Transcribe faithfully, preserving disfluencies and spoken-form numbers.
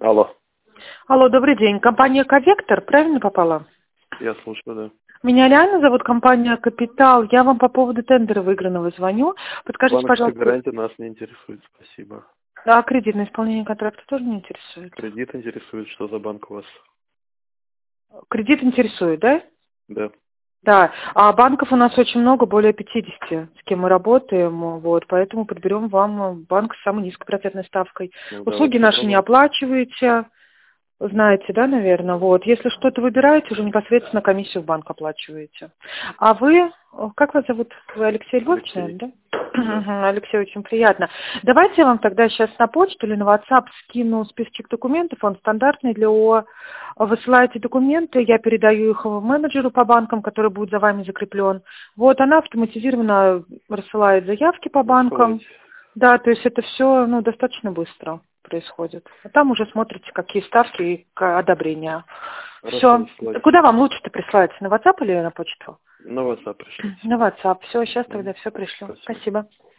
Алло. Алло, добрый день. Компания «Ковектор», правильно попала? Я слушаю, да. Меня Лиана зовут, компания «Капитал». Я вам по поводу тендера выигранного звоню. Подскажите, Банковская пожалуйста, гарантия нас не интересует, спасибо. а кредитное исполнение контракта тоже не интересует? Кредит интересует, что за банк у вас? Кредит интересует, да? Да. Да. А банков у нас очень много, более пятидесяти, с кем мы работаем, вот, поэтому подберем вам банк с самой низкой процентной ставкой. Ну, Услуги давайте наши не попробуем. оплачиваете. Знаете, да, наверное, вот. Если что-то выбираете, уже непосредственно комиссию в банк оплачиваете. А вы, о, как вас зовут? Вы Алексей Львович, Алексей. наверное, да? Да. Мгм, Алексей, очень приятно. Давайте я вам тогда сейчас на почту или на WhatsApp скину списочек документов, он стандартный для ООО. Высылаете документы, я передаю их менеджеру по банкам, который будет за вами закреплен. Вот, она автоматизированно рассылает заявки по банкам. Рассылайте. Да, то есть это все, ну, достаточно быстро происходит. А там уже смотрите, какие ставки и к- одобрения. Хорошо, Все. рассылайте. Куда вам лучше-то присылать? На WhatsApp или на почту? На WhatsApp пришлите. На WhatsApp. Все, сейчас тогда Мгм. все пришлю. Спасибо. Спасибо.